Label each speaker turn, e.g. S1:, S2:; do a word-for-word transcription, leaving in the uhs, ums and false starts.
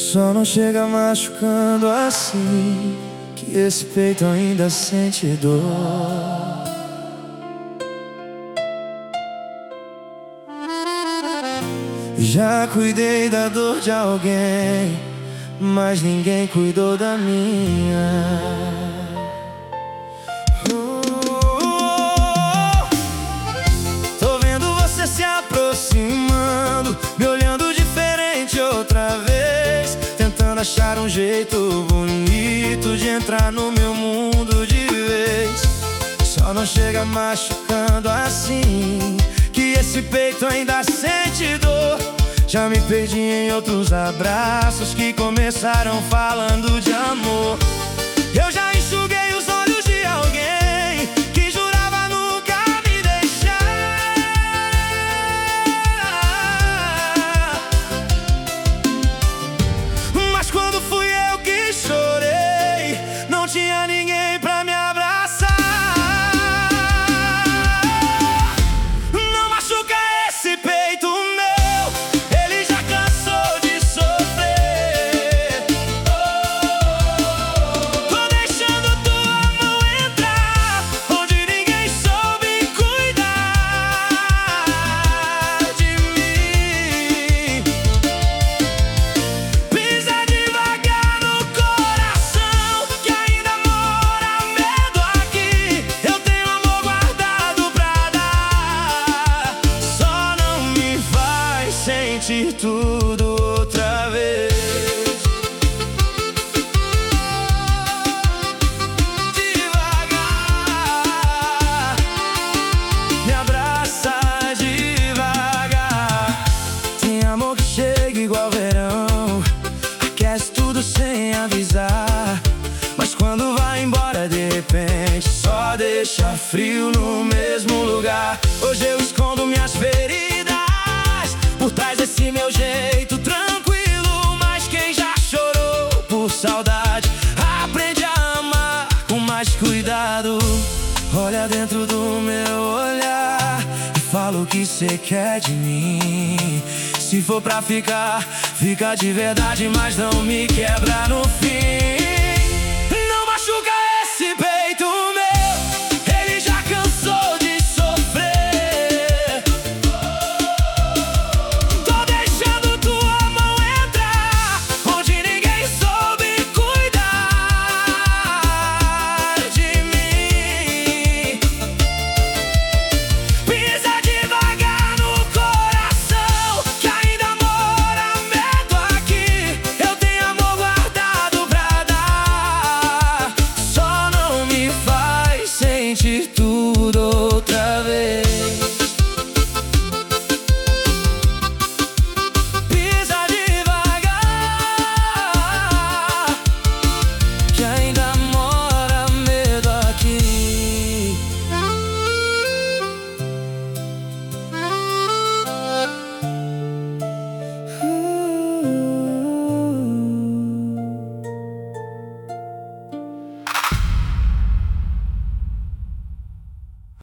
S1: Só não chega machucando assim, que esse peito ainda sente dor. Já cuidei da dor de alguém, mas ninguém cuidou da minha. Tô vendo você se aproximando, me olhando diferente outra vez, tentando achar um jeito bonito de entrar no meu mundo de vez. Só não chega machucando assim, que esse peito ainda sente dor. Já me perdi em outros abraços que começaram falando de amor. Eu já enxuguei os olhos de alguém que jurava nunca me deixar. Mas quando fui eu que chorei, não tinha ninguém pra me abraçar. Não machuca esse peito meu, ele já cansou de sofrer. Tô deixando tua mão entrar onde ninguém soube cuidar de mim. Pisa devagar no coração, que ainda mora medo aqui. Eu tenho amor guardado pra dar, só não me faz sentir tudo outra vez. Devagar, me abraça devagar. Tem amor que chega igual verão, aquece tudo sem avisar, mas quando vai embora de repente só deixa frio no mesmo lugar. Hoje eu escondo minhas feridas por trás desse meu jeito tranquilo, mas quem já chorou por saudade aprende a amar com mais cuidado. Olha dentro do meu olhar e fala o que cê quer de mim. Se for pra ficar, fica de verdade, mas não me quebra no fim.